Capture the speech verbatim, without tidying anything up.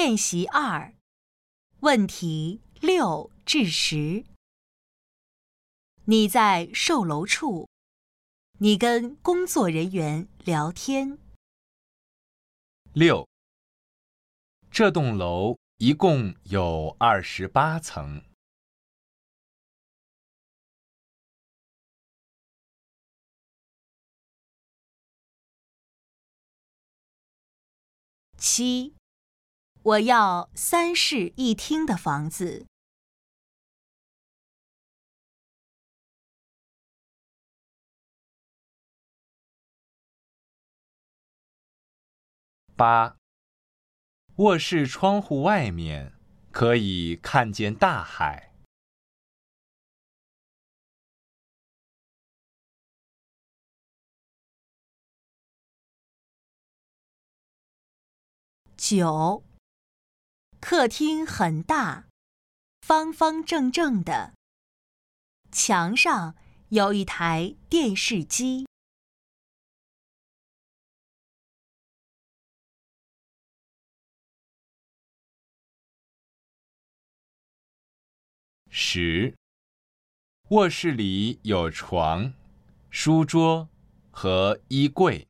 练习二，问题六至十。你在售楼处，你跟工作人员聊天。 六，这栋楼一共有二十八层。 七，我要三室一厅的房子。 八，卧室窗户外面可以看见大海。 九，客厅很大，方方正正的，墙上有一台电视机。 十，卧室里有床、书桌和衣柜。